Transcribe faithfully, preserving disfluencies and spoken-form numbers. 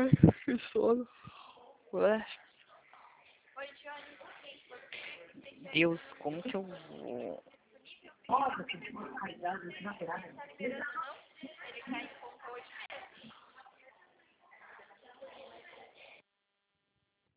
Ai, que sono. Ué. Deus, como que eu vou...